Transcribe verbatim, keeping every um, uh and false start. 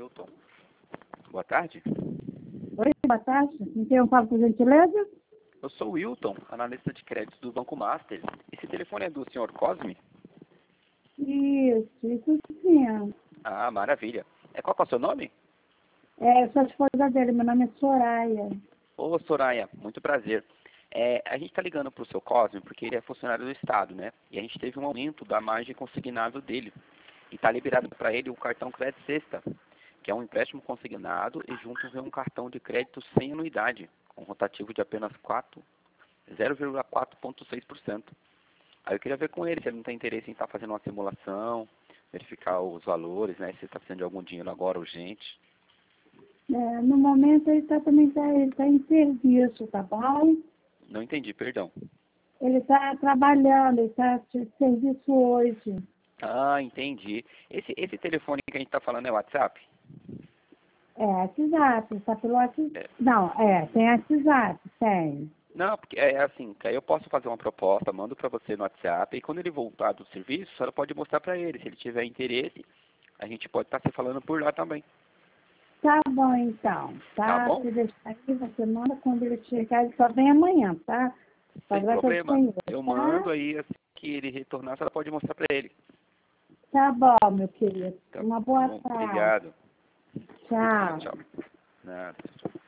Wilton. Boa tarde. Oi, boa tarde. Com quem eu falo, por gentileza? Eu sou o Wilton, analista de créditos do Banco Master. Esse telefone é do senhor Cosme? Isso, isso sim. Ah, maravilha. É, qual que é o seu nome? É, eu sou a esposa dele, meu nome é Soraya. Ô, Soraya, muito prazer. É, a gente está ligando para o seu Cosme porque ele é funcionário do Estado, né? E a gente teve um aumento da margem consignável dele. E está liberado para ele o cartão Crédito Sexta, que é um empréstimo consignado e junto vem um cartão de crédito sem anuidade, com rotativo de apenas zero vírgula quatro por cento. Aí eu queria ver com ele se ele não tem interesse em estar fazendo uma simulação, verificar os valores, né? Se está precisando de algum dinheiro agora urgente. É, no momento ele está também tá, ele tá em serviço, tá bom? Não entendi, perdão. Ele está trabalhando, ele está de serviço hoje. Ah, entendi. Esse, esse telefone que a gente está falando é WhatsApp? É, WhatsApp, está pelo WhatsApp. É. Não, é, tem WhatsApp, tem. Não, porque é assim, que aí eu posso fazer uma proposta, mando para você no WhatsApp, e quando ele voltar do serviço, a senhora pode mostrar para ele. Se ele tiver interesse, a gente pode estar se falando por lá também. Tá bom, então. Tá Tá? bom? Se deixar aqui, você manda quando ele chegar, ele só vem amanhã, tá? Sem Agora que eu problema. conheço, Eu tá? mando aí, assim que ele retornar, a senhora pode mostrar para ele. Tá bom, meu querido. Tá, Uma tá boa bom? tarde. Obrigado. Ah, Tchau. tchau. Nada.